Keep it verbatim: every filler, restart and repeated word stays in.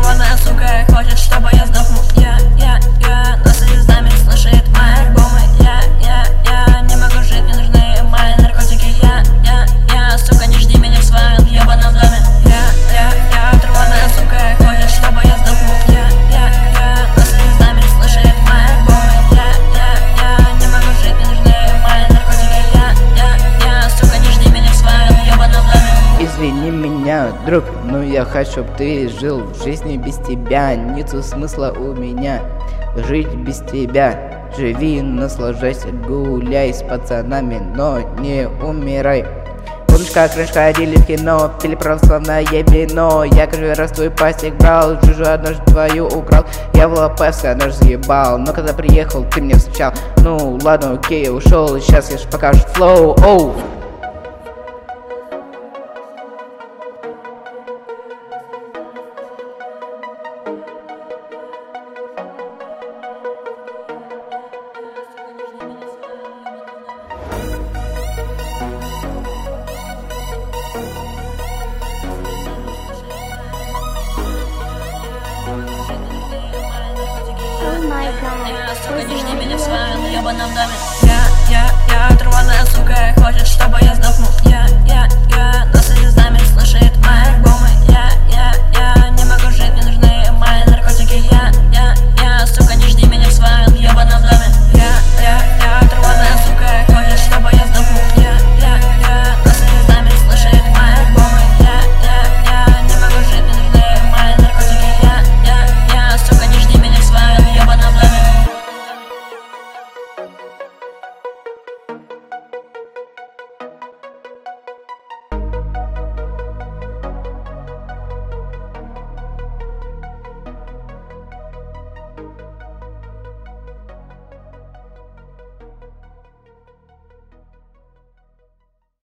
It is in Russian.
оторванная сука хочет, чтобы я сдохну. Я, я, я, нас слезами слушает мои альбомы. Я, я, я, не могу жить, мне нужны мои наркотики. Я, я, я, сука, не жди меня в своем ебаном доме. Я, я, я, оторванная сука хочет, чтобы я сдохну. Я, я, я, нас слезами слушает мои альбомы. Я, я, я, не могу жить, мне нужны мои наркотики. Я, я, я, сука, не жди меня в своем ебаном доме. Извини меня, друг, но я хочу, чтоб ты жил в жизни без тебя. Нету смысла у меня жить без тебя. Живи, наслаждайся, гуляй с пацанами, но не умирай. Помнишь, как раньше ходили в кино, пили православное вино? Я каждый раз твой пастик брал, жужу однажды твою украл. Я в ЛПС однажды съебал, но когда приехал, ты меня встречал. Ну ладно, окей, я ушел, и сейчас я ж покажу флоу, оу. Сука, не жди меня в своем ебаном доме. Я, я, я, оторванная сука хочет, чтобы я сдохну. Я, я, я, нас слезами слушает мои альбомы.